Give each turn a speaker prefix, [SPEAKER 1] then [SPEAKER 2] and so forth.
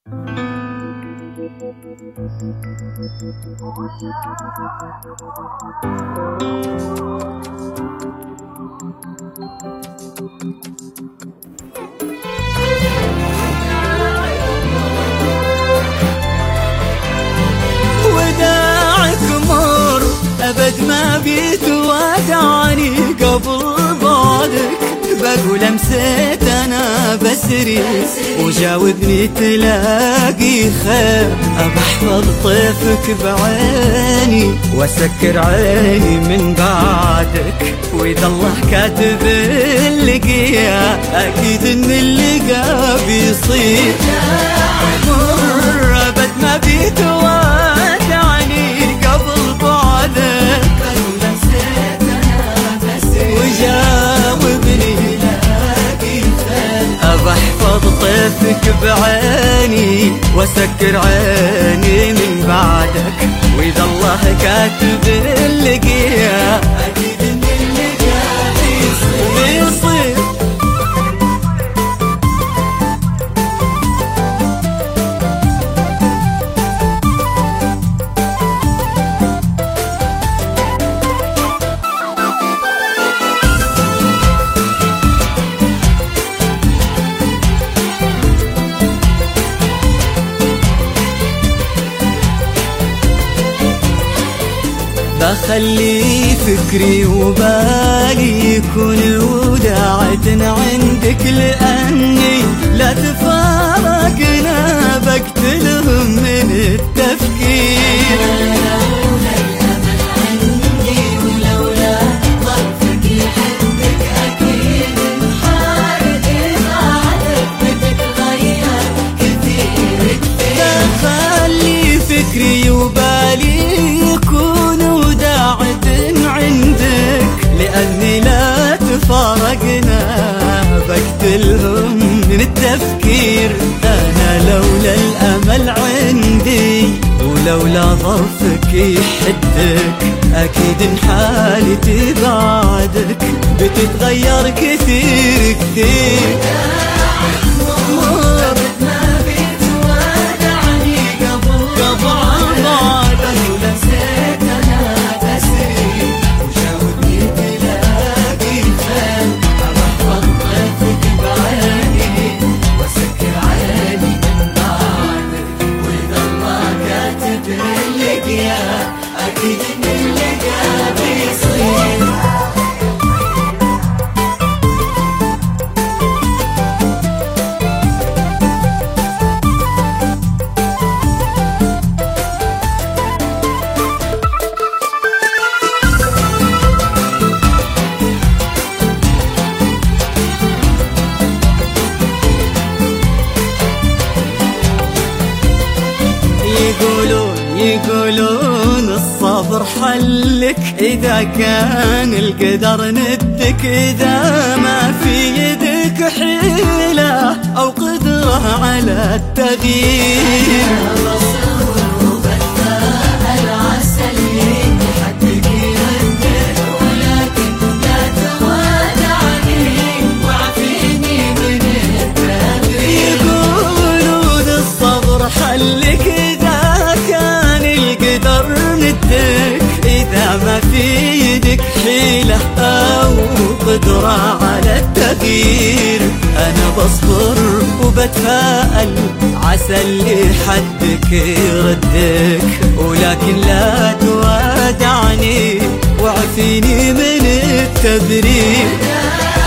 [SPEAKER 1] وداعك مر أبد ما بيتوادعني قبل بعدك، بقول أمسيت أنا بسري وجاوبني تلاقي خير، أبحفظ طيفك بعيني وأسكر عيني من بعدك، وإذا الله كاتب اللقيا أكيد إن اللقا بيصير. مر أبد ما بيتوادعني قبل بعدك، بقول أمسيت أنا بسري وجاوبني بحفظ طيفك بعيني واسكر عيني من بعدك، واذا الله كاتب اللقيا اكيد ان اللقا بيصير. بخلي فكري وبالي يكون وداعة عندك، لأني لا تفارقنا بقتلهم من التفكير. لولا الأمل عندي ولولا ظرفك يحبك أكيد انحارت بعدك بتتغير كثير كثير. بخلي فكري وبالي يكون عندك، لأني لا تفارقنا بقتلهم من التفكير. أنا لولا الأمل عندي ولولا ظرفك يحدك أكيد إن حالتي بعدك بتتغير كثير كثير. أكيد إن اللقا بيصير. يقولون الصبر حلك إذا كان القدر ندك، إذا ما في يدك حيلة أو قدرة على التغيير. يقولون الصبر حلك إذا ما في يدك حيلة أو قدرة على التغيير. أنا بصبر وبتفائل عسى اللي حدك يردك، ولكن لا توادعني وعفيني من التبرير.